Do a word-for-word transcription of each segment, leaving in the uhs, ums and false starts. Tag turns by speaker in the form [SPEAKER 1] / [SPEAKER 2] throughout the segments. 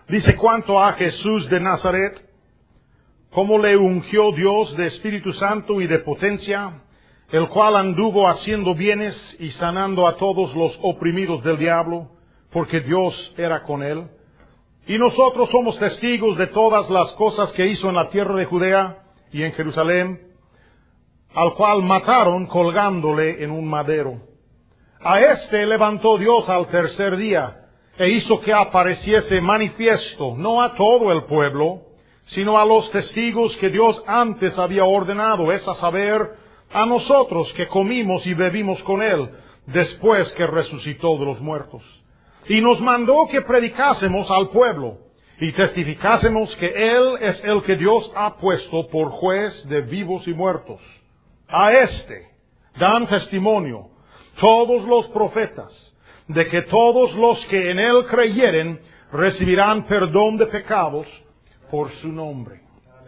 [SPEAKER 1] Dice cuanto a Jesús de Nazaret, cómo le ungió Dios de Espíritu Santo y de potencia, el cual anduvo haciendo bienes y sanando a todos los oprimidos del diablo, porque Dios era con él. Y nosotros somos testigos de todas las cosas que hizo en la tierra de Judea y en Jerusalén, al cual mataron colgándole en un madero. A éste levantó Dios al tercer día, e hizo que apareciese manifiesto, no a todo el pueblo, sino a los testigos que Dios antes había ordenado, es a saber, a nosotros que comimos y bebimos con él, después que resucitó de los muertos. Y nos mandó que predicásemos al pueblo, y testificásemos que él es el que Dios ha puesto por juez de vivos y muertos. A éste dan testimonio todos los profetas, de que todos los que en él creyeren recibirán perdón de pecados por su nombre.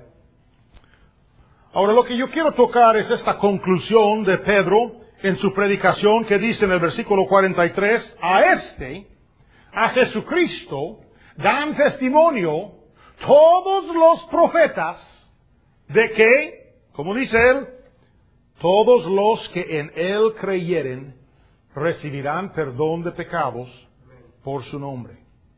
[SPEAKER 1] Ahora lo que yo quiero tocar es esta conclusión de Pedro en su predicación que dice en el versículo cuarenta y tres, a este, a Jesucristo, dan testimonio todos los profetas de que, como dice él, todos los que en él creyeren recibirán perdón de pecados por su nombre.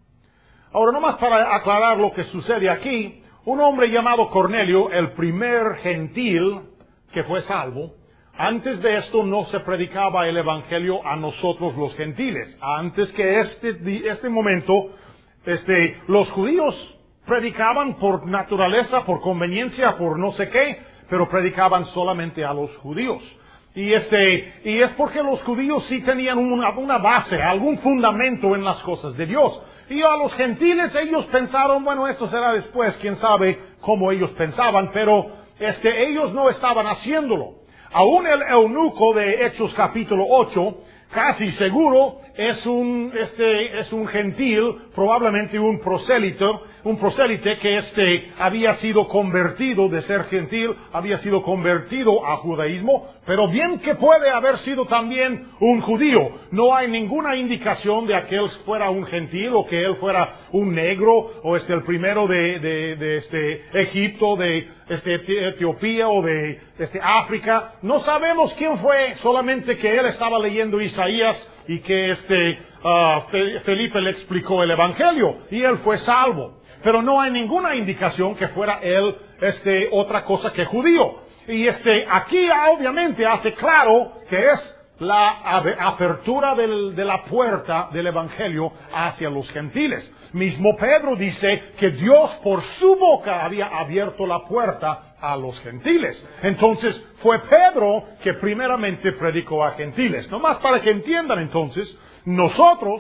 [SPEAKER 1] Ahora, nomás para aclarar lo que sucede aquí, un hombre llamado Cornelio, el primer gentil que fue salvo, antes de esto no se predicaba el evangelio a nosotros los gentiles. Antes que este, este momento, este, los judíos predicaban por naturaleza, por conveniencia, por no sé qué, pero predicaban solamente a los judíos. Y este, y es porque los judíos sí tenían una, una base, algún fundamento en las cosas de Dios. Y a los gentiles ellos pensaron, bueno, esto será después, quién sabe cómo ellos pensaban, pero este, ellos no estaban haciéndolo. Aún el eunuco de Hechos capítulo ocho, casi seguro, es un, este, es un gentil, probablemente un prosélite, un prosélite que este, había sido convertido de ser gentil, había sido convertido a judaísmo, pero bien que puede haber sido también un judío. No hay ninguna indicación de que él fuera un gentil o que él fuera un negro o este, el primero de, de, de este, Egipto, de este, Etiopía o de este, África. No sabemos quién fue, solamente que él estaba leyendo Isaías y que este uh, Felipe le explicó el evangelio y él fue salvo. Pero no hay ninguna indicación que fuera él este otra cosa que judío. Y este aquí obviamente hace claro que es la apertura del, de la puerta del evangelio hacia los gentiles. Mismo Pedro dice que Dios por su boca había abierto la puerta a los gentiles. Entonces fue Pedro que primeramente predicó a gentiles. Nomás para que entiendan entonces, nosotros,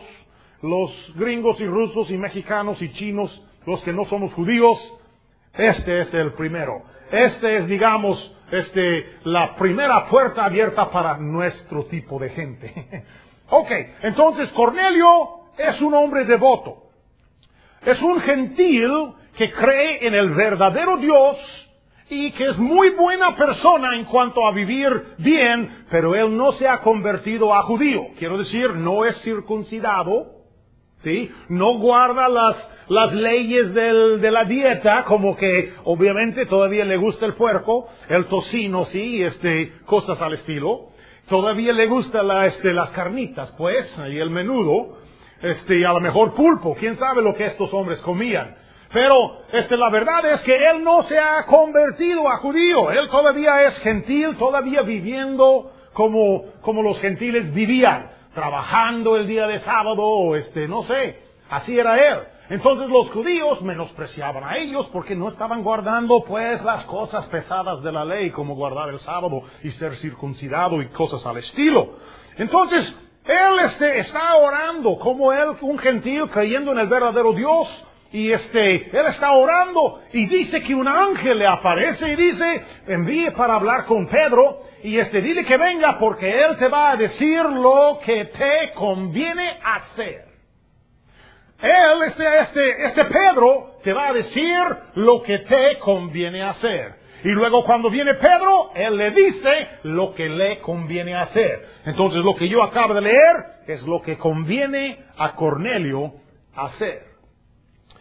[SPEAKER 1] los gringos y rusos y mexicanos y chinos, los que no somos judíos, este es el primero. Este es, digamos, este, la primera puerta abierta para nuestro tipo de gente. Ok, entonces Cornelio es un hombre devoto. Es un gentil que cree en el verdadero Dios y que es muy buena persona en cuanto a vivir bien, pero él no se ha convertido a judío. Quiero decir, no es circuncidado, ¿sí? No guarda las, las leyes del, de la dieta, como que obviamente todavía le gusta el puerco, el tocino, sí, este, cosas al estilo. Todavía le gusta la, este, las carnitas, pues, y el menudo, este, y a lo mejor pulpo, quién sabe lo que estos hombres comían. Pero, este, la verdad es que él no se ha convertido a judío. Él todavía es gentil, todavía viviendo como, como los gentiles vivían. Trabajando el día de sábado, o este, no sé. Así era él. Entonces los judíos menospreciaban a ellos porque no estaban guardando, pues, las cosas pesadas de la ley, como guardar el sábado y ser circuncidado y cosas al estilo. Entonces, él este, está orando como él, un gentil, creyendo en el verdadero Dios. Y este, él está orando y dice que un ángel le aparece y dice, envíe para hablar con Pedro y este, dile que venga porque él te va a decir lo que te conviene hacer. Él, este, este, este Pedro, te va a decir lo que te conviene hacer. Y luego cuando viene Pedro, él le dice lo que le conviene hacer. Entonces lo que yo acabo de leer es lo que conviene a Cornelio hacer.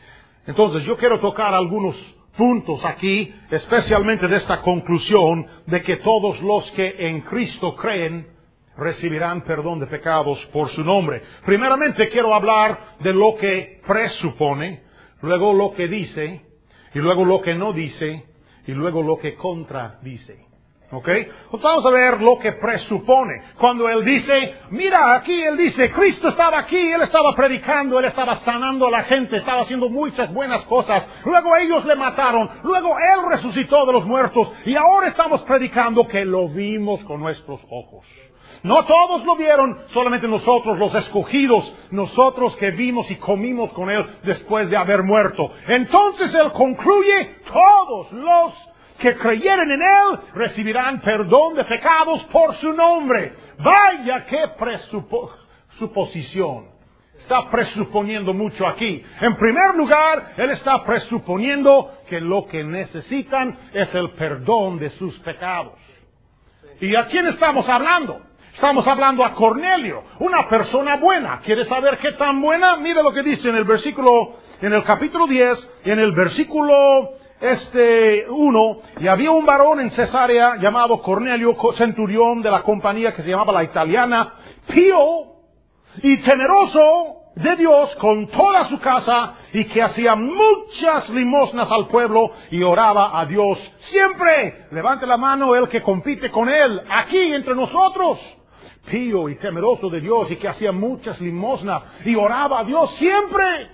[SPEAKER 1] Entonces yo quiero tocar algunos puntos aquí, especialmente de esta conclusión de que todos los que en Cristo creen recibirán perdón de pecados por su nombre. Primeramente quiero hablar de lo que presupone, luego lo que dice, y luego lo que no dice, y luego lo que contradice. ¿Ok? Pues vamos a ver lo que presupone. Cuando Él dice, mira, aquí Él dice, Cristo estaba aquí, Él estaba predicando, Él estaba sanando a la gente, estaba haciendo muchas buenas cosas. Luego ellos le mataron, luego Él resucitó de los muertos, y ahora estamos predicando que lo vimos con nuestros ojos. No todos lo vieron, solamente nosotros los escogidos, nosotros que vimos y comimos con Él después de haber muerto. Entonces Él concluye, todos los que creyeren en Él recibirán perdón de pecados por su nombre. Vaya qué presuposición. Está presuponiendo mucho aquí. En primer lugar, Él está presuponiendo que lo que necesitan es el perdón de sus pecados. ¿Y a quién estamos hablando? Estamos hablando a Cornelio, una persona buena. ¿Quiere saber qué tan buena? Mire lo que dice en el versículo, en el capítulo diez, en el versículo este uno, y había un varón en Cesarea llamado Cornelio, centurión de la compañía que se llamaba la Italiana, pío y temeroso de Dios con toda su casa, y que hacía muchas limosnas al pueblo y oraba a Dios siempre. Levante la mano el que compite con él, aquí entre nosotros. Pío y temeroso de Dios, y que hacía muchas limosnas y oraba a Dios siempre.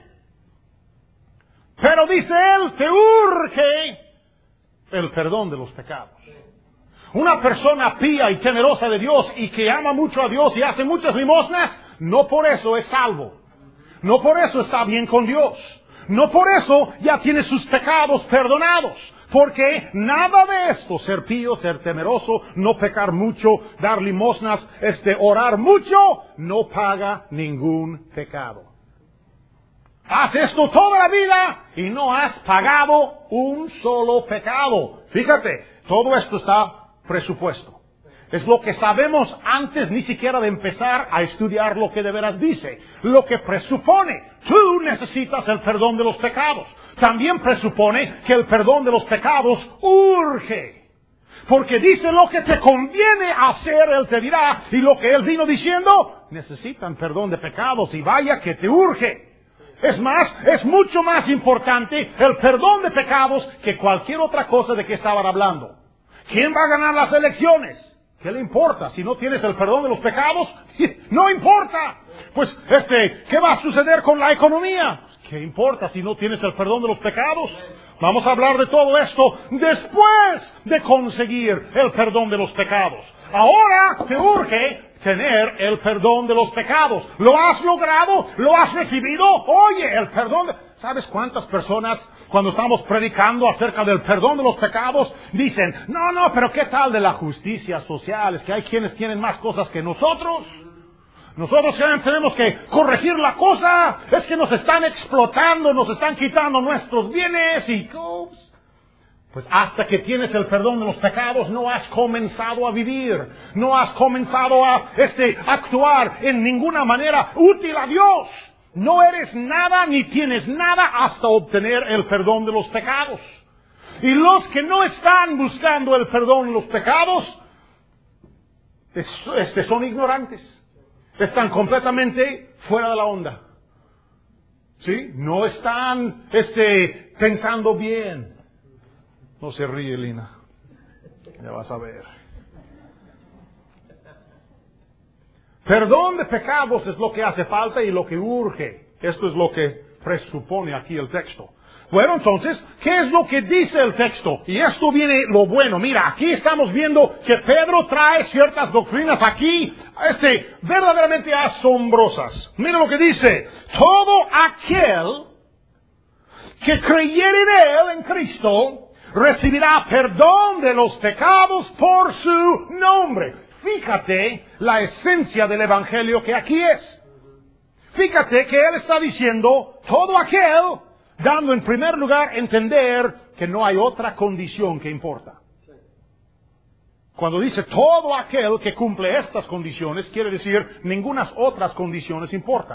[SPEAKER 1] Pero dice él, te urge el perdón de los pecados. Una persona pía y temerosa de Dios y que ama mucho a Dios y hace muchas limosnas, no por eso es salvo. No por eso está bien con Dios. No por eso ya tiene sus pecados perdonados. Porque nada de esto, ser pío, ser temeroso, no pecar mucho, dar limosnas, este, orar mucho, no paga ningún pecado. Haz esto toda la vida y no has pagado un solo pecado. Fíjate, todo esto está presupuesto. Es lo que sabemos antes ni siquiera de empezar a estudiar lo que de veras dice. Lo que presupone, tú necesitas el perdón de los pecados. También presupone que el perdón de los pecados urge. Porque dice lo que te conviene hacer, Él te dirá. Y lo que Él vino diciendo, necesitan perdón de pecados y vaya que te urge. Es más, es mucho más importante el perdón de pecados que cualquier otra cosa de que estaban hablando. ¿Quién va a ganar las elecciones? ¿Qué le importa? Si no tienes el perdón de los pecados, no importa. Pues, este, ¿qué va a suceder con la economía? ¿Qué importa si no tienes el perdón de los pecados? Vamos a hablar de todo esto después de conseguir el perdón de los pecados. Ahora te urge tener el perdón de los pecados. ¿Lo has logrado? ¿Lo has recibido? Oye, el perdón de... ¿Sabes cuántas personas, cuando estamos predicando acerca del perdón de los pecados, dicen, no, no, pero ¿qué tal de la justicia social? Es que hay quienes tienen más cosas que nosotros. Nosotros tenemos que corregir la cosa. Es que nos están explotando, nos están quitando nuestros bienes y... Pues hasta que tienes el perdón de los pecados no has comenzado a vivir. No has comenzado a este, actuar en ninguna manera útil a Dios. No eres nada ni tienes nada hasta obtener el perdón de los pecados. Y los que no están buscando el perdón de los pecados este, son ignorantes. Están completamente fuera de la onda. ¿Sí? No están este, pensando bien. No se ríe, Lina. Ya vas a ver. Perdón de pecados es lo que hace falta y lo que urge. Esto es lo que presupone aquí el texto. Bueno, entonces, ¿qué es lo que dice el texto? Y esto viene lo bueno. Mira, aquí estamos viendo que Pedro trae ciertas doctrinas aquí, este, verdaderamente asombrosas. Mira lo que dice. Todo aquel que creyere en Él, en Cristo, recibirá perdón de los pecados por su nombre. Fíjate la esencia del Evangelio que aquí es. Fíjate que Él está diciendo, todo aquel, dando en primer lugar entender que no hay otra condición que importa. Cuando dice todo aquel que cumple estas condiciones, quiere decir ninguna otras condiciones importan.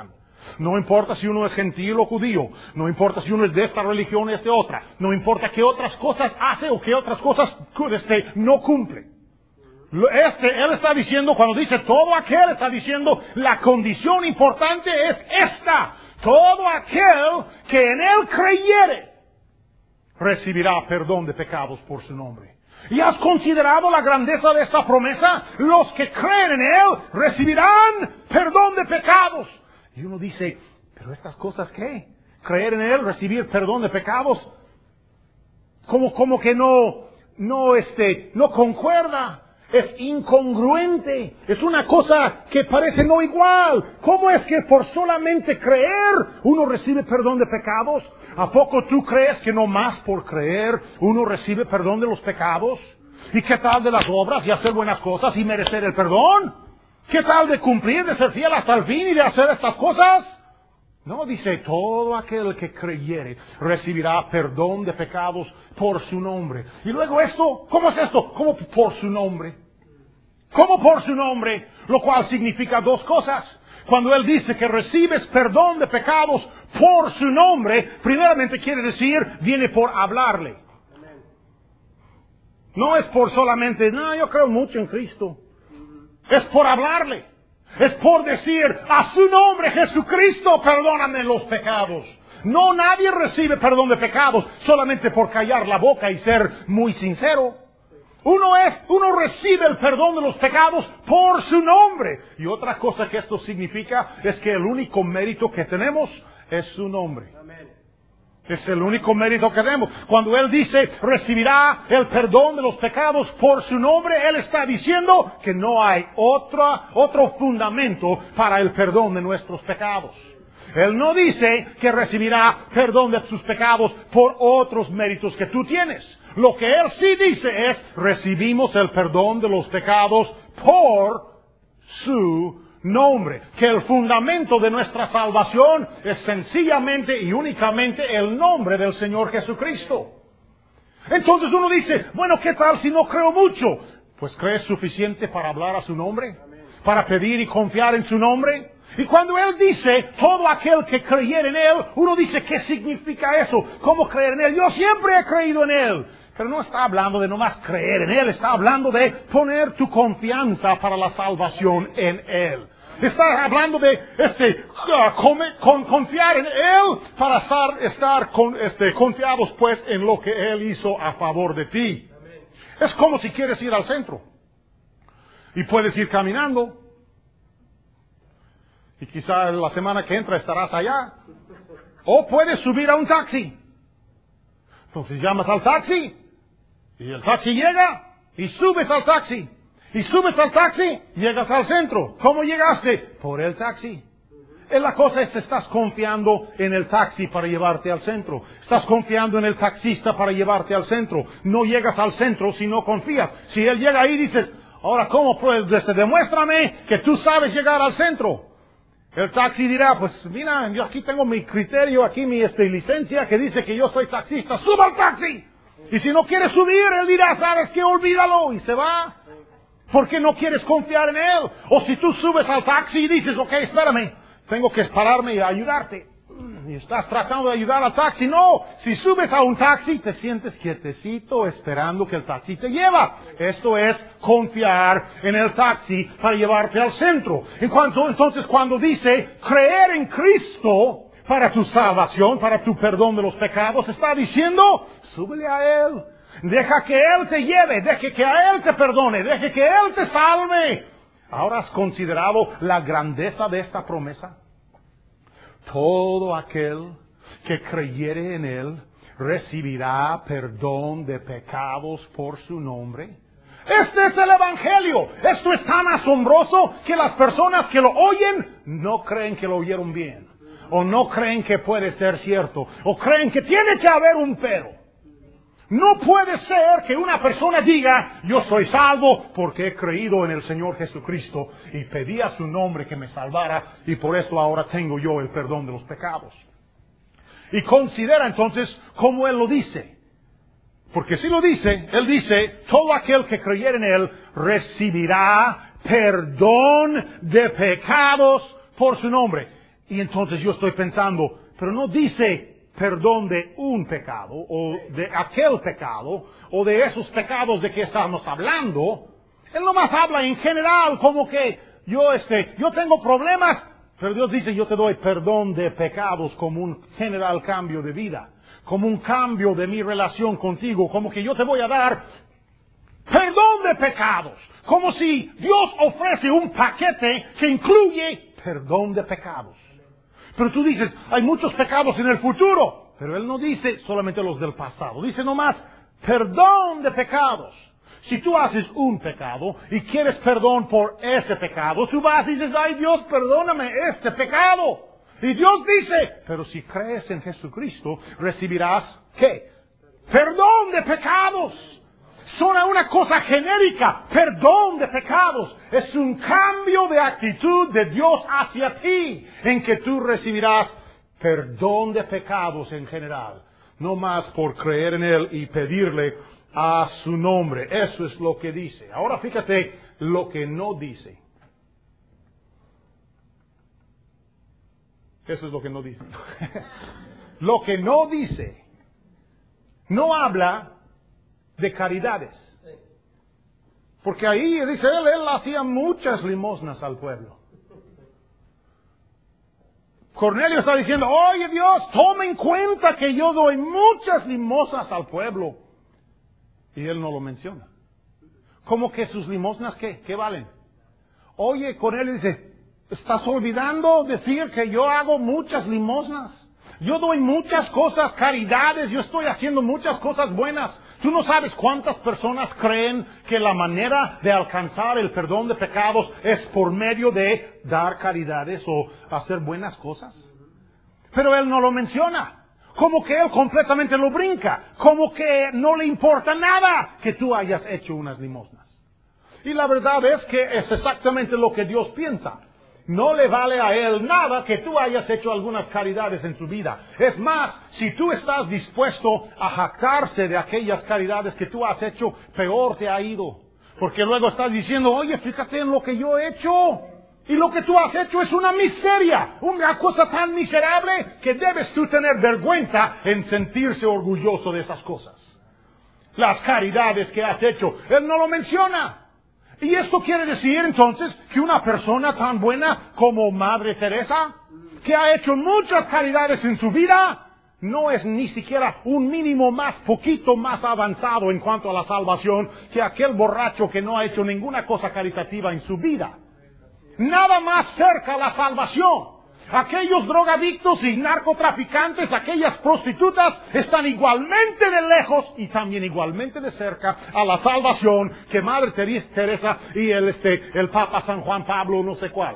[SPEAKER 1] No importa si uno es gentil o judío. No importa si uno es de esta religión o es de otra. No importa qué otras cosas hace o qué otras cosas este, no cumple. Este, él está diciendo, cuando dice todo aquel, está diciendo la condición importante es esta. Todo aquel que en él creyere recibirá perdón de pecados por su nombre. ¿Y has considerado la grandeza de esta promesa? Los que creen en él recibirán perdón de pecados. Y uno dice, ¿pero estas cosas qué? ¿Creer en él, recibir perdón de pecados? Como, como que no, no, este, no concuerda. Es incongruente. Es una cosa que parece no igual. ¿Cómo es que por solamente creer uno recibe perdón de pecados? ¿A poco tú crees que no más por creer uno recibe perdón de los pecados? ¿Y qué tal de las obras y hacer buenas cosas y merecer el perdón? ¿Qué tal de cumplir, de ser fiel hasta el fin y de hacer estas cosas? No, dice, todo aquel que creyere recibirá perdón de pecados por su nombre. Y luego esto, ¿cómo es esto? ¿Cómo por su nombre? ¿Cómo por su nombre? Lo cual significa dos cosas. Cuando él dice que recibes perdón de pecados por su nombre, primeramente quiere decir, viene por hablarle. No es por solamente, no, yo creo mucho en Cristo. Es por hablarle. Es por decir, a su nombre Jesucristo, perdóname los pecados. No, nadie recibe perdón de pecados solamente por callar la boca y ser muy sincero. Uno es, uno recibe el perdón de los pecados por su nombre. Y otra cosa que esto significa es que el único mérito que tenemos es su nombre. Es el único mérito que tenemos. Cuando él dice, recibirá el perdón de los pecados por su nombre, él está diciendo que no hay otra, otro fundamento para el perdón de nuestros pecados. Él no dice que recibirá perdón de sus pecados por otros méritos que tú tienes. Lo que él sí dice es, recibimos el perdón de los pecados por su nombre. Que el fundamento de nuestra salvación es sencillamente y únicamente el nombre del Señor Jesucristo. Entonces uno dice, bueno, ¿qué tal si no creo mucho? Pues ¿crees suficiente para hablar a su nombre? ¿Para pedir y confiar en su nombre? Y cuando él dice, todo aquel que creyera en él, uno dice, ¿qué significa eso? ¿Cómo creer en él? Yo siempre he creído en él. Pero no está hablando de nomás creer en él, está hablando de poner tu confianza para la salvación en él. Está hablando de este uh, come, con, confiar en él para estar, estar con, este, confiados pues en lo que él hizo a favor de ti. Amén. Es como si quieres ir al centro y puedes ir caminando y quizá la semana que entra estarás allá, o puedes subir a un taxi. Entonces llamas al taxi y el taxi llega y subes al taxi. Y subes al taxi, llegas al centro. ¿Cómo llegaste? Por el taxi. La cosa es que estás confiando en el taxi para llevarte al centro. Estás confiando en el taxista para llevarte al centro. No llegas al centro si no confías. Si él llega ahí, dices, ahora, ¿cómo puedes? Demuéstrame que tú sabes llegar al centro. El taxi dirá, pues mira, yo aquí tengo mi criterio, aquí mi este, licencia que dice que yo soy taxista. ¡Suba al taxi! Y si no quieres subir, él dirá, ¿sabes qué? Olvídalo. Y se va. Porque no quieres confiar en él. O si tú subes al taxi y dices, ok, espérame, tengo que pararme y ayudarte. Y estás tratando de ayudar al taxi. No, si subes a un taxi, te sientes quietecito esperando que el taxi te lleva. Esto es confiar en el taxi para llevarte al centro. En cuanto, entonces, cuando dice creer en Cristo para tu salvación, para tu perdón de los pecados, está diciendo, súbele a él. Deja que él te lleve, deje que a él te perdone, deje que él te salve. ¿Ahora has considerado la grandeza de esta promesa? Todo aquel que creyere en él recibirá perdón de pecados por su nombre. Este es el Evangelio. Esto es tan asombroso que las personas que lo oyen no creen que lo oyeron bien. O no creen que puede ser cierto. O creen que tiene que haber un pero. No puede ser que una persona diga, yo soy salvo porque he creído en el Señor Jesucristo y pedí a su nombre que me salvara y por esto ahora tengo yo el perdón de los pecados. Y considera entonces cómo Él lo dice. Porque si lo dice, Él dice, todo aquel que creyere en Él recibirá perdón de pecados por su nombre. Y entonces yo estoy pensando, pero no dice perdón de un pecado, o de aquel pecado, o de esos pecados de que estamos hablando. Él nomás habla en general, como que yo, este, yo tengo problemas, pero Dios dice, yo te doy perdón de pecados como un general cambio de vida, como un cambio de mi relación contigo, como que yo te voy a dar perdón de pecados, como si Dios ofrece un paquete que incluye perdón de pecados. Pero tú dices, hay muchos pecados en el futuro, pero Él no dice solamente los del pasado, dice nomás perdón de pecados. Si tú haces un pecado y quieres perdón por ese pecado, tú vas y dices, ay Dios, perdóname este pecado. Y Dios dice, pero si crees en Jesucristo, recibirás, ¿qué? Perdón de pecados. Suena una cosa genérica, perdón de pecados. Es un cambio de actitud de Dios hacia ti, en que tú recibirás perdón de pecados en general. No más por creer en Él y pedirle a su nombre. Eso es lo que dice. Ahora fíjate lo que no dice. Eso es lo que no dice. Lo que no dice. No habla de caridades. Porque ahí dice él, él hacía muchas limosnas al pueblo. Cornelio está diciendo, oye Dios, toma en cuenta que yo doy muchas limosnas al pueblo. Y él no lo menciona. ¿Cómo que sus limosnas qué? ¿Qué valen? Oye, Cornelio dice, estás olvidando decir que yo hago muchas limosnas. Yo doy muchas cosas, caridades, yo estoy haciendo muchas cosas buenas. ¿Tú no sabes cuántas personas creen que la manera de alcanzar el perdón de pecados es por medio de dar caridades o hacer buenas cosas? Pero él no lo menciona. Como que él completamente lo brinca. Como que no le importa nada que tú hayas hecho unas limosnas. Y la verdad es que es exactamente lo que Dios piensa. No le vale a Él nada que tú hayas hecho algunas caridades en su vida. Es más, si tú estás dispuesto a jactarse de aquellas caridades que tú has hecho, peor te ha ido. Porque luego estás diciendo, oye, fíjate en lo que yo he hecho. Y lo que tú has hecho es una miseria, una cosa tan miserable que debes tú tener vergüenza en sentirse orgulloso de esas cosas. Las caridades que has hecho, Él no lo menciona. Y esto quiere decir entonces que una persona tan buena como Madre Teresa, que ha hecho muchas caridades en su vida, no es ni siquiera un mínimo más, poquito más avanzado en cuanto a la salvación que aquel borracho que no ha hecho ninguna cosa caritativa en su vida. Nada más cerca a la salvación. Aquellos drogadictos y narcotraficantes, aquellas prostitutas, están igualmente de lejos y también igualmente de cerca a la salvación que Madre Teresa y el, este, el Papa San Juan Pablo no sé cuál.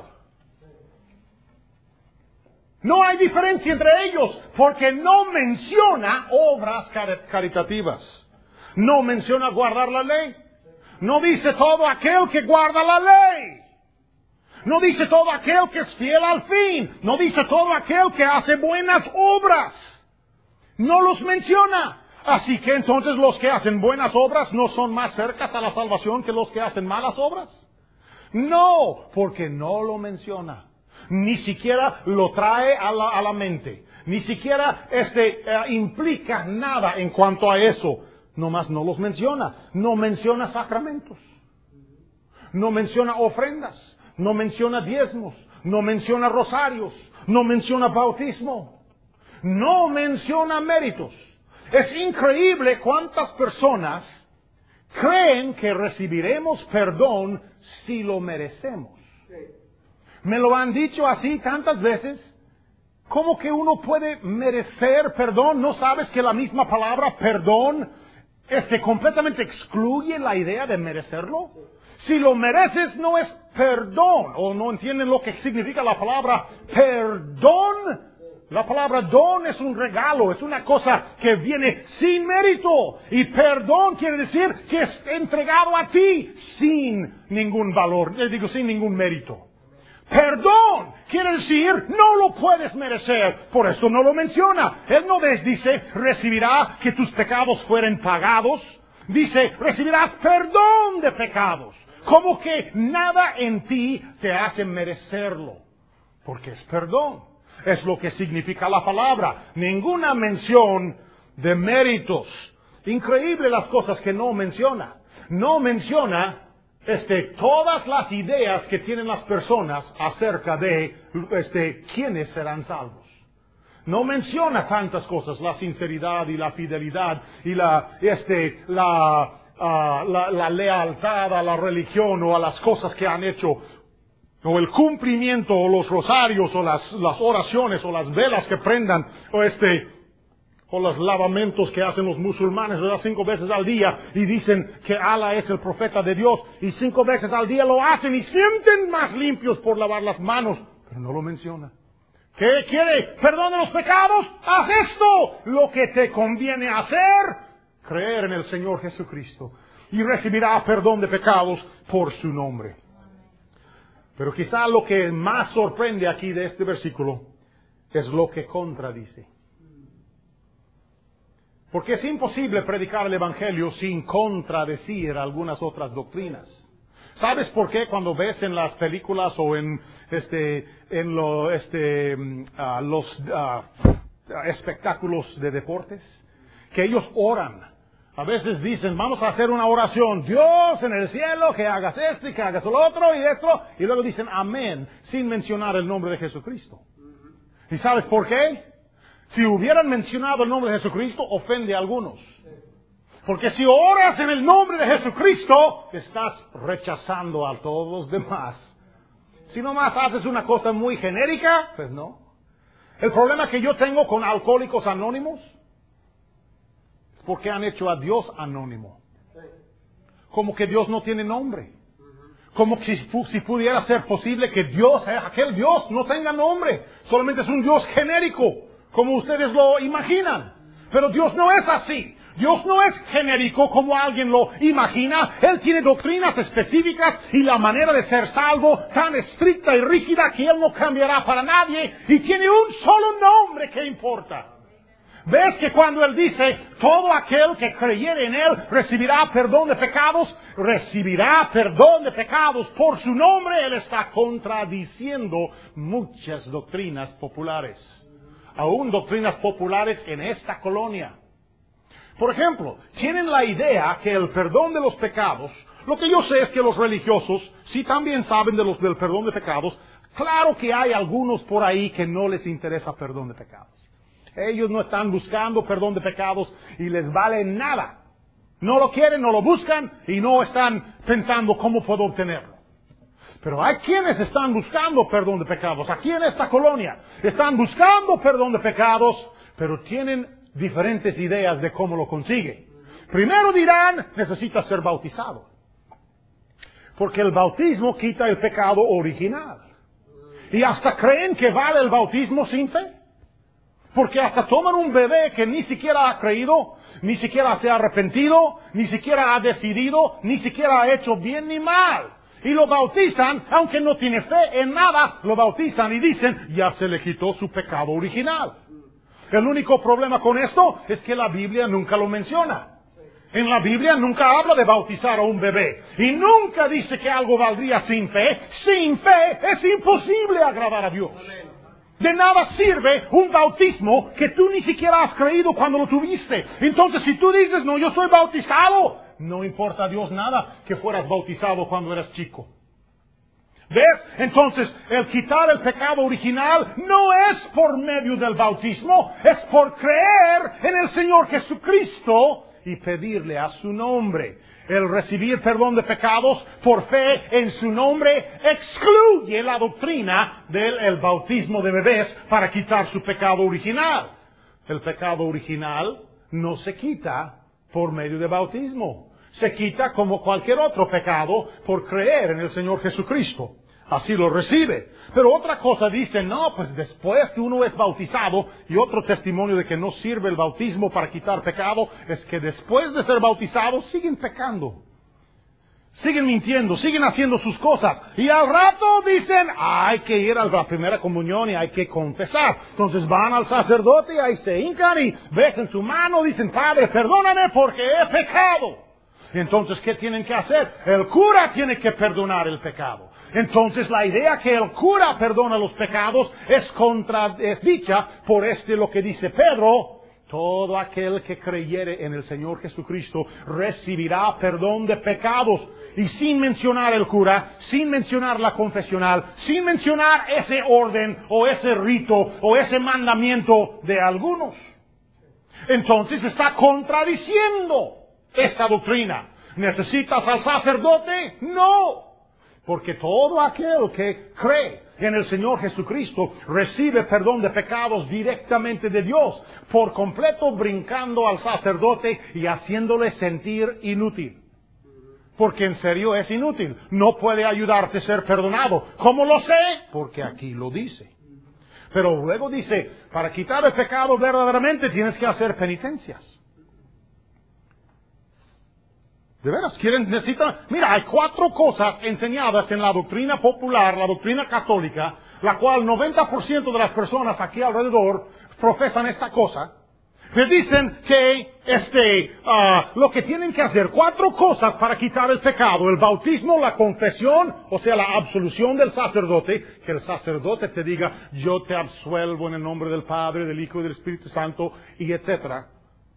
[SPEAKER 1] No hay diferencia entre ellos porque no menciona obras caritativas. No menciona guardar la ley. No dice todo aquel que guarda la ley. No dice todo aquel que es fiel al fin. No dice todo aquel que hace buenas obras. No los menciona. Así que entonces los que hacen buenas obras no son más cercanos a la salvación que los que hacen malas obras. No, porque no lo menciona. Ni siquiera lo trae a la, a la mente. Ni siquiera este, eh, implica nada en cuanto a eso. Nomás no los menciona. No menciona sacramentos. No menciona ofrendas. No menciona diezmos, no menciona rosarios, no menciona bautismo, no menciona méritos. Es increíble cuántas personas creen que recibiremos perdón si lo merecemos. Me lo han dicho así tantas veces. ¿Cómo que uno puede merecer perdón? ¿No sabes que la misma palabra perdón este, completamente excluye la idea de merecerlo? Si lo mereces no es perdón, o no entienden lo que significa la palabra perdón. La palabra don es un regalo, es una cosa que viene sin mérito. Y perdón quiere decir que es entregado a ti sin ningún valor, les digo, sin ningún mérito. Perdón quiere decir no lo puedes merecer, por eso no lo menciona. Él no dice recibirá que tus pecados fueren pagados, dice recibirás perdón de pecados. Como que nada en ti te hace merecerlo, porque es perdón. es lo que significa la palabra. Ninguna mención de méritos. Increíble las cosas que no menciona. No menciona este, todas las ideas que tienen las personas acerca de este, quiénes serán salvos. No menciona tantas cosas, la sinceridad y la fidelidad y la, este, la, uh, la, la lealtad a la religión o a las cosas que han hecho, o el cumplimiento, o los rosarios, o las, las oraciones, o las velas que prendan, o este, o los lavamentos que hacen los musulmanes, ¿verdad? Cinco veces al día, y dicen que Allah es el profeta de Dios, y cinco veces al día lo hacen, y sienten más limpios por lavar las manos, pero no lo menciona. ¿Qué quiere? ¿Perdón de los pecados? ¡Haz esto! Lo que te conviene hacer, creer en el Señor Jesucristo, y recibirá perdón de pecados por su nombre. Pero quizá lo que más sorprende aquí de este versículo es lo que contradice. Porque es imposible predicar el Evangelio sin contradecir algunas otras doctrinas. ¿Sabes por qué cuando ves en las películas o en este en lo, este uh, los uh, espectáculos de deportes que ellos oran? A veces dicen, vamos a hacer una oración, Dios en el cielo, que hagas esto y que hagas lo otro y esto, y luego dicen amén, sin mencionar el nombre de Jesucristo. ¿Y sabes por qué? Si hubieran mencionado el nombre de Jesucristo, ofende a algunos. Porque si oras en el nombre de Jesucristo, estás rechazando a todos los demás. Si nomás haces una cosa muy genérica, pues no. El problema que yo tengo con Alcohólicos Anónimos es porque han hecho a Dios anónimo. Como que Dios no tiene nombre. Como que si, si pudiera ser posible que Dios, aquel Dios, no tenga nombre. Solamente es un Dios genérico, como ustedes lo imaginan. Pero Dios no es así. Dios no es genérico como alguien lo imagina. Él tiene doctrinas específicas y la manera de ser salvo tan estricta y rígida que Él no cambiará para nadie. Y tiene un solo nombre que importa. ¿Ves que cuando Él dice, todo aquel que creyere en Él recibirá perdón de pecados? Recibirá perdón de pecados por su nombre. Él está contradiciendo muchas doctrinas populares. Aún doctrinas populares en esta colonia. Por ejemplo, tienen la idea que el perdón de los pecados, lo que yo sé es que los religiosos sí también saben de los del perdón de pecados. Claro que hay algunos por ahí que no les interesa perdón de pecados. Ellos no están buscando perdón de pecados y les vale nada. No lo quieren, no lo buscan y no están pensando cómo puedo obtenerlo. Pero hay quienes están buscando perdón de pecados. Aquí en esta colonia están buscando perdón de pecados, pero tienen diferentes ideas de cómo lo consigue. Primero dirán, necesitas ser bautizado. Porque el bautismo quita el pecado original. Y hasta creen que vale el bautismo sin fe. Porque hasta toman un bebé que ni siquiera ha creído, ni siquiera se ha arrepentido, ni siquiera ha decidido, ni siquiera ha hecho bien ni mal. Y lo bautizan, aunque no tiene fe en nada, lo bautizan y dicen, ya se le quitó su pecado original. El único problema con esto es que la Biblia nunca lo menciona. En la Biblia nunca habla de bautizar a un bebé. Y nunca dice que algo valdría sin fe. Sin fe es imposible agradar a Dios. De nada sirve un bautismo que tú ni siquiera has creído cuando lo tuviste. Entonces si tú dices, no, yo soy bautizado, no importa a Dios nada que fueras bautizado cuando eras chico. ¿Ves? Entonces, el quitar el pecado original no es por medio del bautismo, es por creer en el Señor Jesucristo y pedirle a su nombre. El recibir perdón de pecados por fe en su nombre excluye la doctrina del el bautismo de bebés para quitar su pecado original. El pecado original no se quita por medio de bautismo. Se quita como cualquier otro pecado por creer en el Señor Jesucristo. Así lo recibe. Pero otra cosa dice, no, pues después que uno es bautizado, y otro testimonio de que no sirve el bautismo para quitar pecado, es que después de ser bautizados siguen pecando. Siguen mintiendo, siguen haciendo sus cosas. Y al rato dicen, hay que ir a la primera comunión y hay que confesar. Entonces van al sacerdote y ahí se hincan y besan su mano, dicen, Padre, perdóname porque he pecado. Entonces, ¿qué tienen que hacer? El cura tiene que perdonar el pecado. Entonces la idea que el cura perdona los pecados es contra, es dicha por este lo que dice Pedro: todo aquel que creyere en el Señor Jesucristo recibirá perdón de pecados. Y sin mencionar el cura, sin mencionar la confesional, sin mencionar ese orden o ese rito o ese mandamiento de algunos. Entonces está contradiciendo esta doctrina. ¿Necesitas al sacerdote? No. Porque todo aquel que cree en el Señor Jesucristo recibe perdón de pecados directamente de Dios, por completo brincando al sacerdote y haciéndole sentir inútil. Porque en serio es inútil. No puede ayudarte a ser perdonado. ¿Cómo lo sé? Porque aquí lo dice. Pero luego dice, para quitar el pecado verdaderamente tienes que hacer penitencias. ¿De veras? ¿Quieren, necesitan? Mira, hay cuatro cosas enseñadas en la doctrina popular, la doctrina católica, la cual noventa por ciento de las personas aquí alrededor profesan esta cosa. Me dicen que este, uh, lo que tienen que hacer, cuatro cosas para quitar el pecado: el bautismo, la confesión, o sea, la absolución del sacerdote, que el sacerdote te diga, yo te absuelvo en el nombre del Padre, del Hijo y del Espíritu Santo, y etcétera.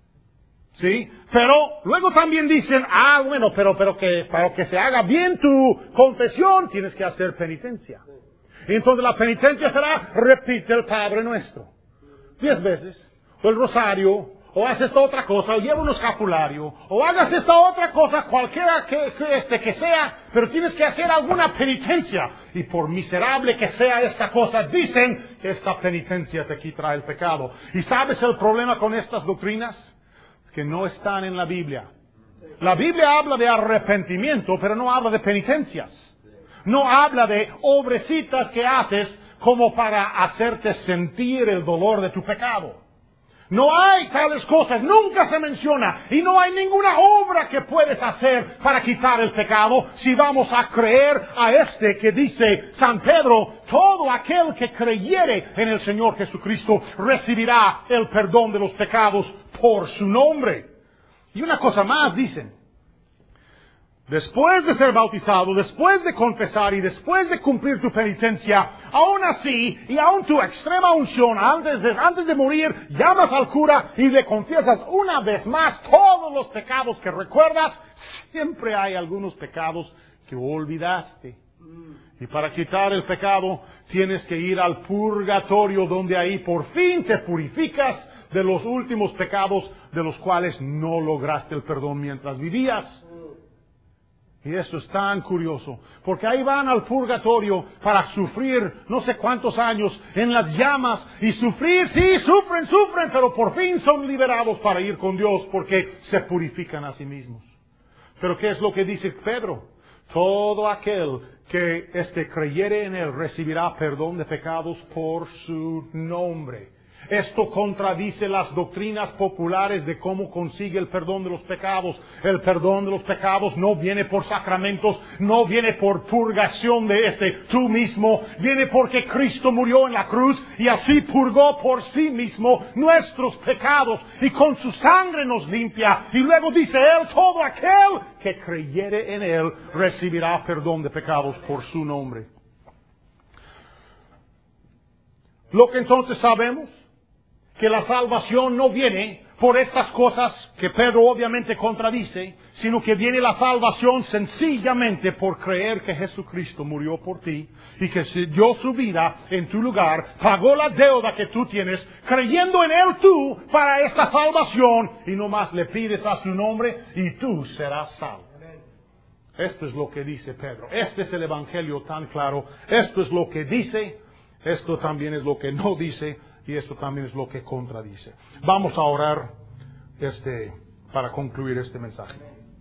[SPEAKER 1] ¿Sí? Pero luego también dicen, ah, bueno, pero, pero que para que se haga bien tu confesión tienes que hacer penitencia. Y entonces la penitencia será, repite el Padre Nuestro diez veces, o el rosario, o haces esta otra cosa, o lleva un escapulario, o hagas esta otra cosa, cualquiera que, que, este, que sea, pero tienes que hacer alguna penitencia. Y por miserable que sea esta cosa, dicen que esta penitencia te quitará el pecado. ¿Y sabes el problema con estas doctrinas? Que no están en la Biblia. La Biblia habla de arrepentimiento, pero no habla de penitencias. No habla de obrecitas que haces como para hacerte sentir el dolor de tu pecado. No hay tales cosas, nunca se menciona, y no hay ninguna obra que puedes hacer para quitar el pecado si vamos a creer a este que dice San Pedro: todo aquel que creyere en el Señor Jesucristo recibirá el perdón de los pecados por su nombre. Y una cosa más dicen: después de ser bautizado, después de confesar y después de cumplir tu penitencia, aún así, y aún tu extrema unción, antes de, antes de morir, llamas al cura y le confiesas una vez más todos los pecados que recuerdas. Siempre hay algunos pecados que olvidaste. Y para quitar el pecado, tienes que ir al purgatorio, donde ahí por fin te purificas de los últimos pecados de los cuales no lograste el perdón mientras vivías. Y eso es tan curioso, porque ahí van al purgatorio para sufrir no sé cuántos años en las llamas, y sufrir, sí, sufren, sufren, pero por fin son liberados para ir con Dios, porque se purifican a sí mismos. Pero ¿qué es lo que dice Pedro? Todo aquel que este creyere en él recibirá perdón de pecados por su nombre. Esto contradice las doctrinas populares de cómo consigue el perdón de los pecados. El perdón de los pecados no viene por sacramentos, no viene por purgación de este tú mismo, viene porque Cristo murió en la cruz y así purgó por sí mismo nuestros pecados y con su sangre nos limpia. Y luego dice él, todo aquel que creyere en él recibirá perdón de pecados por su nombre. Lo que entonces sabemos, que la salvación no viene por estas cosas que Pedro obviamente contradice, sino que viene la salvación sencillamente por creer que Jesucristo murió por ti y que se dio su vida en tu lugar, pagó la deuda que tú tienes, creyendo en Él tú para esta salvación, y no más le pides a su nombre y tú serás salvo. Esto es lo que dice Pedro. Este es el Evangelio tan claro. Esto es lo que dice. Esto también es lo que no dice. Y esto también es lo que contradice. Vamos a orar este, para concluir este mensaje.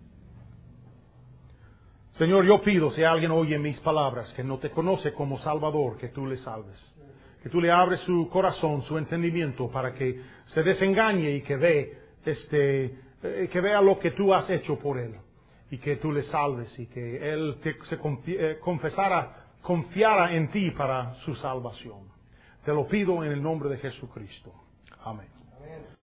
[SPEAKER 1] Señor, yo pido, si alguien oye mis palabras, que no te conoce como Salvador, que tú le salves. Que tú le abres su corazón, su entendimiento, para que se desengañe y que ve, este, eh, que vea lo que tú has hecho por él. Y que tú le salves y que él te, se confi- eh, confesara, confiara en ti para su salvación. Te lo pido en el nombre de Jesucristo. Amén.